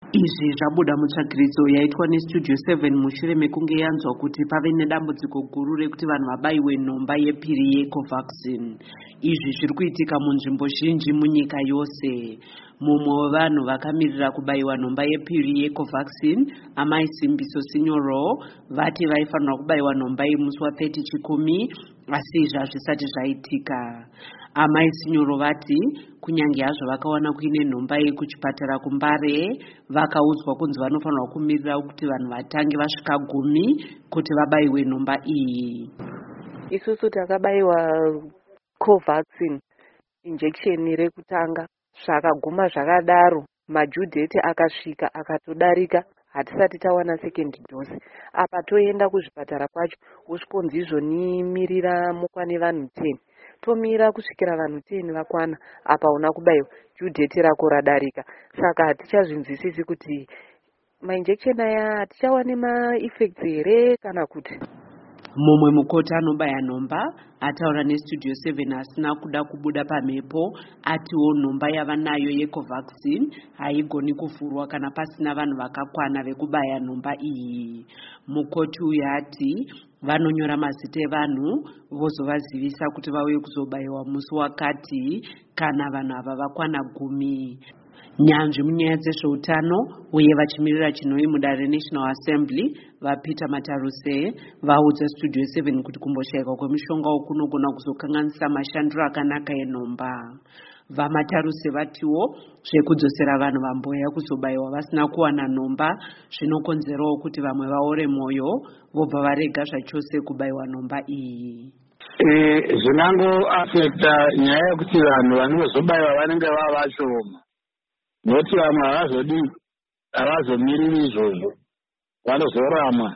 Izvi zvabuda mutsvagiritso yaitwa neStudio 7 mushure mekunge yanzwa kuti pave nedambudziko guru rekuti vanhu vabaiwe nhomba yepiri yeCovaxin. Izvi zviri kuitika munzvimbo zhinji munyika yose. Mumwe wevanhu vakamirira kubaiwa nhomba yepiri yeCovaxin, Amai Simbiso Sinyoro, vati vaifanirwa kubaiwa nhomba yemusi wa30 Chikumi, asi izvi hazvisati zvaitika. Amai Sinyoro vati kunyange hazvo vakawana kuine nhomba yekuchipatara kuMbare, vakaudzwa kunzi vanofanirwa kumirira kuti vanhu vatange vasvika 10 kuti vabaiwe nhomba iyi. Isusu takabaiwa Covaxin injection rekutanga, zvakaguma zvakadaro, majudheti akasvika akatodarika, hatisati tawana second dose. Apa toenda kuzvipatara kwacho usvikonzi izvonimirira mukwane vanhu 10. Tomira kusvikira vanhu 10 vakwana, apa una kubaiwa judheti rako radarika. Saka hatichazvinzwisisi kuti mainjection aya hatichawane ma-effects here kana kuti. Mumwe mukoti anobaya nhomba ataura neStudio 7 asina kuda kubuda pamhepo, atiwo nhomba yavanayo yeCovaxin haigoni kuvhurwa kana pasina vanhu vakakwana vekubaya nhomba iyi. Mukoti uyu ati vanonyora mazita evanhu vozovazivisa kuti vauye kuzobaiwa musi wakati kana vanhu ava vakwana 10. Nyanzvi munyaya dzezveutano uye vachimirira chinoi mudare reNational Assembly vaPeter Mataruse vaudza Studio 7 kuti kumboshayikwa kwemishonga kunogona kuzokanganisa mashandiro akanaka enhomba. VaMataruse vatiwo zvekudzosera vanhu vamboya kuzobaiwa vasina kuwana nhomba zvinokonzerawo kuti vamwe vaore mwoyo vobva varega zvachose kubaiwa nhomba iyi. Zvinangoafekta nyaya yekuti vanhu vanozobaiwa vanenge vava vashoma, nokuti vamwe havazomiriri izvozvo, vanozorama.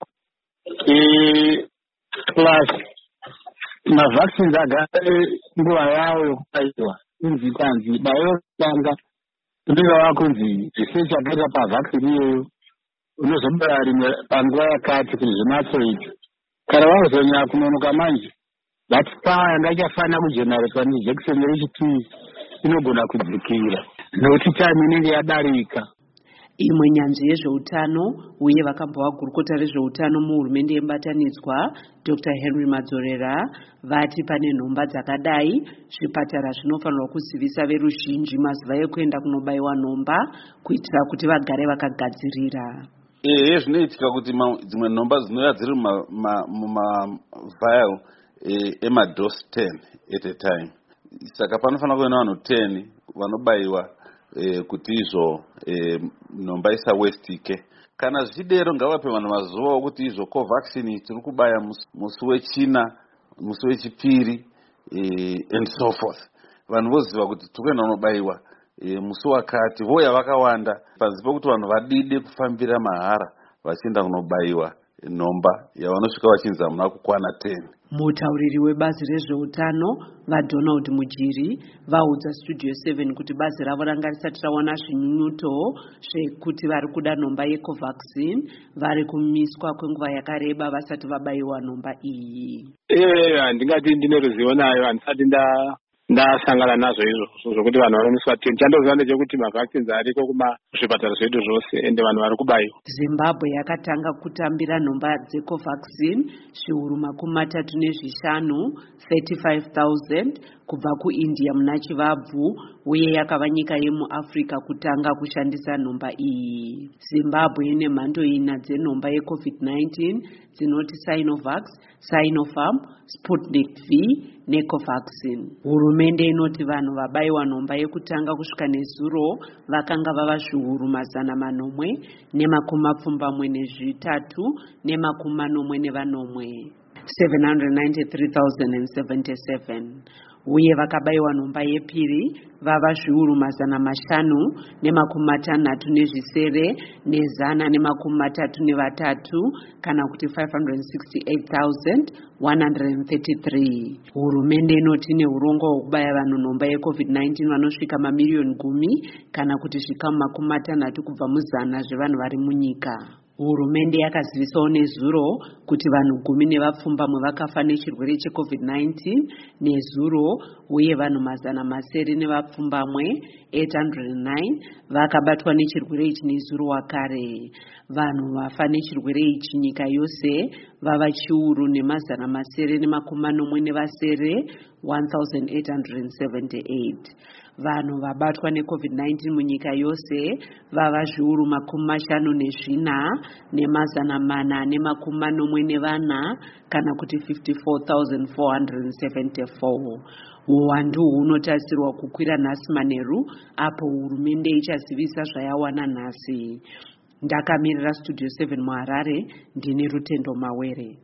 Plus mavaccines agare nguva yavo yokubaiwa, kunzi kanzi bayotanga unenge wakunzi research akaita pavaccine iyoyo unozobaya rimwe panguva yakati kuti zvinatsoita. Kana vazonyanya kunonoka manje, that power yanga ichafanira kugeneratwa nejekiseni rechipiri inogona kudzikira nokuti time inenge yadarika. Imwe nyanzvi yezveutano uye vakambova gurukota rezveutano muhurumende yebatanidzwa Dr. Henry Madzorera vati pane nhomba dzakadai zvipatara zvinofanirwa kuzivisa veruzhinji mazuva ekuenda kunobaiwa nhomba kuitira kuti vagare vakagadzirira. Zvinoitika kuti dzimwe nhomba dzinouya dziri mumavhayal emadose 10 at a time. Saka panofanira kuva nevanhu 10 vanobaiwa kuti izvo nhomba isawestike. Kana zvichidero ngavape vanhu mazuva okuti izvo Covaxin tiri kubaya musi wechina, musi wechipiri and so forth. Vanhu voziva kuti tiri kuenda kunobaiwa musi wakati, voya vakawanda panzi pekuti vanhu vadide kufambira mahara vachienda kunobaiwa nhomba yavanosvika vachinzi hamuna kukwana 10. Mutauriri webazi rezveutano vaDonald Mujiri vaudza Studio 7 kuti bazi ravo ranga risati rawana zvinyunyuto zvekuti vari kuda nhomba yeCovaxin vari kumiswa kwenguva yakareba vasati vabaiwa nhomba iyi. Handingati ndine ruzivo nayo, handisati ndasangana nazvo izvo zvokuti vanhu vanomiswa 10. Chandoziva ndechekuti mavaccines ariko kumazvipatara zvedu zvose ende vanhu vari kubaiwa. Zimbabwe yakatanga kutambira nhomba dzeCovaxin zviuru 35 35,000 kubva kuIndia muna Chivabvu uye yakava nyika yemuAfrica kutanga kushandisa nhomba iyi. Zimbabwe ine mhando 4 dzenhomba yeCovid-19 dzinoti Sinovac, Sinopharm, Sputnik V neCovaxin. Hurumende inoti vanhu vabaiwa nhomba yekutanga kusvika nezuro vakanga vava zviuru 443 793,077 uye vakabaiwa nhomba yepiri vava zviuru 567,133 kana kuti 568,133. Hurumende inoti ine urongwa hwekubaya vanhu nhomba yeCovid-19 vanosvika mamiliyoni 10 kana kuti zvikamu 60 kubva muzana zvevanhu vari munyika. Hurumende yakazivisawo nezuro kuti vanhu 17 vakafa nechirwere cheCovid-19 nezuro, uye vanhu 809 vakabatwa nechirwere ichi nezuro wakare. Vanhu vafa nechirwere ichi nyika yose vava chiuru ne848 1878. Vanhu vabatwa neCovid-19 munyika yose vava zviuru 54 ne444 kana kuti 54,474. Uwandu hunotarisirwa kukwira nhasi manheru apo hurumende ichazivisa zvayawana nhasi. Ndakamirira Studio 7 muHarare, ndine Rutendo Mawere.